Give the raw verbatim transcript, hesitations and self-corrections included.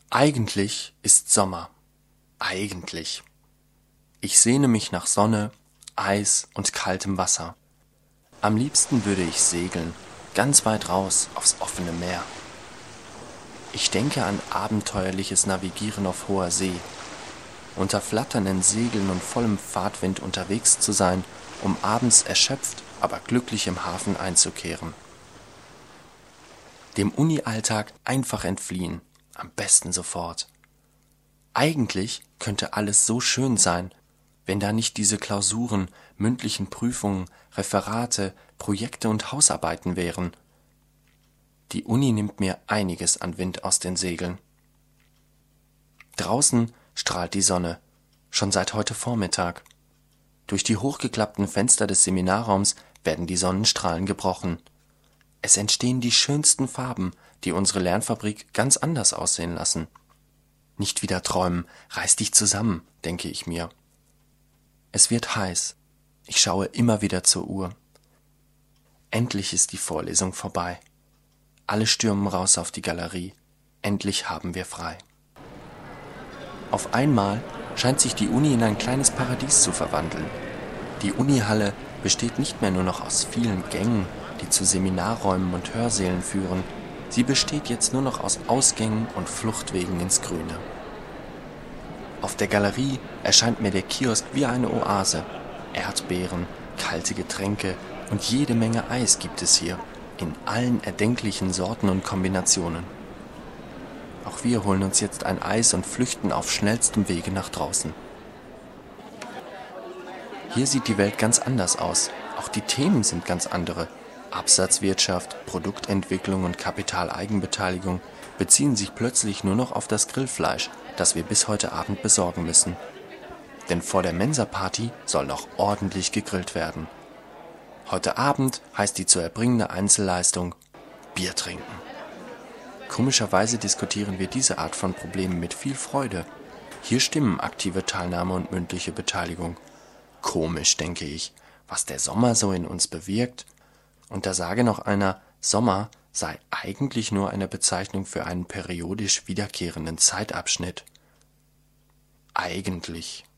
Eigentlich ist Sommer. Eigentlich. Ich sehne mich nach Sonne, Eis und kaltem Wasser. Am liebsten würde ich segeln, ganz weit raus aufs offene Meer. Ich denke an abenteuerliches Navigieren auf hoher See, unter flatternden Segeln und vollem Fahrtwind unterwegs zu sein, um abends erschöpft, aber glücklich im Hafen einzukehren. Dem Uni-Alltag einfach entfliehen, am besten sofort. Eigentlich könnte alles so schön sein, wenn da nicht diese Klausuren, mündlichen Prüfungen, Referate, Projekte und Hausarbeiten wären. Die Uni nimmt mir einiges an Wind aus den Segeln. Draußen strahlt die Sonne, schon seit heute Vormittag. Durch die hochgeklappten Fenster des Seminarraums werden die Sonnenstrahlen gebrochen. Es entstehen die schönsten Farben, die unsere Lernfabrik ganz anders aussehen lassen. Nicht wieder träumen, reiß dich zusammen, denke ich mir. Es wird heiß. Ich schaue immer wieder zur Uhr. Endlich ist die Vorlesung vorbei. Alle stürmen raus auf die Galerie. Endlich haben wir frei. Auf einmal scheint sich die Uni in ein kleines Paradies zu verwandeln. Die Unihalle besteht nicht mehr nur noch aus vielen Gängen, die zu Seminarräumen und Hörsälen führen. Sie besteht jetzt nur noch aus Ausgängen und Fluchtwegen ins Grüne. Auf der Galerie erscheint mir der Kiosk wie eine Oase. Erdbeeren, kalte Getränke und jede Menge Eis gibt es hier, in allen erdenklichen Sorten und Kombinationen. Auch wir holen uns jetzt ein Eis und flüchten auf schnellstem Wege nach draußen. Hier sieht die Welt ganz anders aus. Auch die Themen sind ganz andere. Absatzwirtschaft, Produktentwicklung und Kapitaleigenbeteiligung beziehen sich plötzlich nur noch auf das Grillfleisch, das wir bis heute Abend besorgen müssen. Denn vor der Mensa-Party soll noch ordentlich gegrillt werden. Heute Abend heißt die zu erbringende Einzelleistung Bier trinken. Komischerweise diskutieren wir diese Art von Problemen mit viel Freude. Hier stimmen aktive Teilnahme und mündliche Beteiligung. Komisch, denke ich, was der Sommer so in uns bewirkt. Und da sage noch einer, Sommer sei eigentlich nur eine Bezeichnung für einen periodisch wiederkehrenden Zeitabschnitt. Eigentlich.